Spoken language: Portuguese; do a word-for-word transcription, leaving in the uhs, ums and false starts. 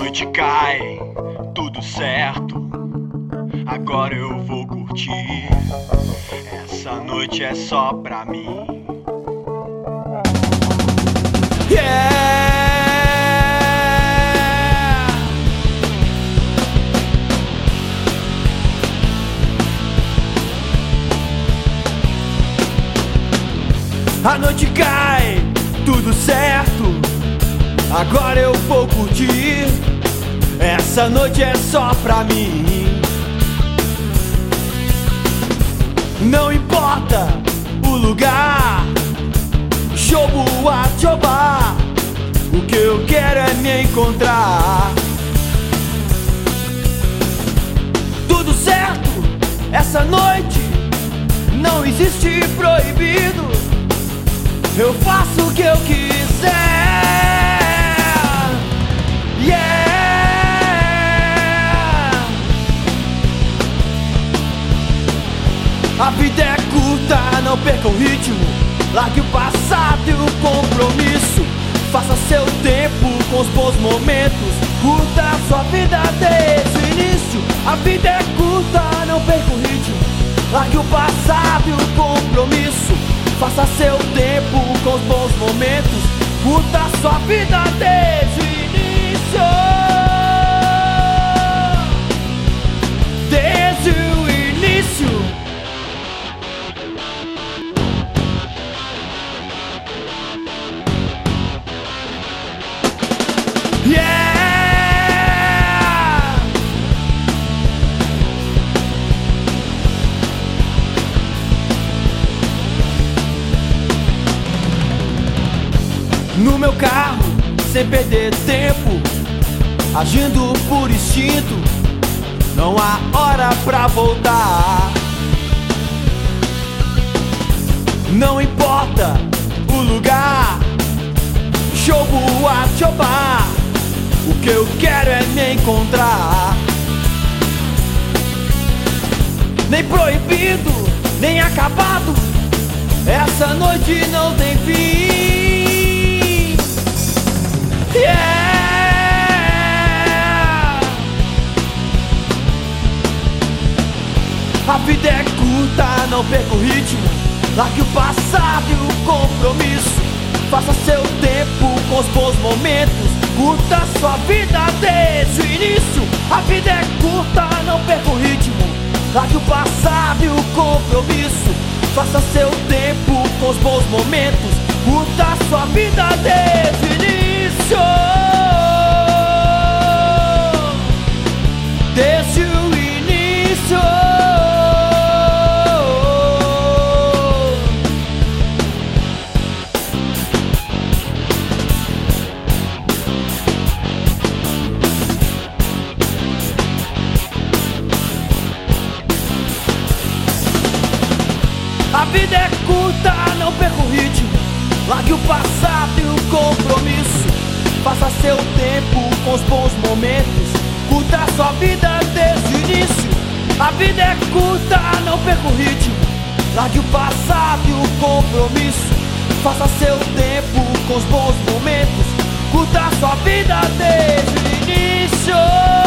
noite cai, tudo certo. Agora eu vou curtir. Essa noite é só pra mim. Yeah! A noite cai, tudo certo. Agora eu vou curtir. Essa noite é só pra mim. Não importa o lugar, show boa, chobar. O que eu quero é me encontrar. Tudo certo, essa noite não existe proibido. Eu faço o que eu quiser. Yeah! A vida é curta, não perca o ritmo. Largue o passado e o compromisso. Faça seu tempo com os bons momentos. Curta a sua vida desde o início. A vida é curta, não perca o ritmo. Largue o passado e o compromisso. Faça seu tempo com os bons momentos. Curta a sua vida desde o início. Desde o início. Yeah! No meu carro, sem perder tempo, agindo por instinto, não há hora pra voltar. Não importa o lugar, show boa, chobar. O que eu quero é me encontrar. Nem proibido, nem acabado, essa noite não tem fim. Yeah! A vida é curta, não perca o ritmo. Largue o passado e o compromisso. Faça seu tempo com os bons momentos. Curta a sua vida desde o início. A vida é curta, não perca o ritmo. Largue o passado e o compromisso. Faça seu tempo com os bons momentos. Curta a sua vida desde o início. Desde o início. A vida é curta, não perca o ritmo. Largue o passado e o compromisso. Faça seu tempo com os bons momentos. Curta a sua vida desde o início. A vida é curta, não perca o ritmo. Largue o passado e o compromisso. Faça seu tempo com os bons momentos. Curta a sua vida desde o início.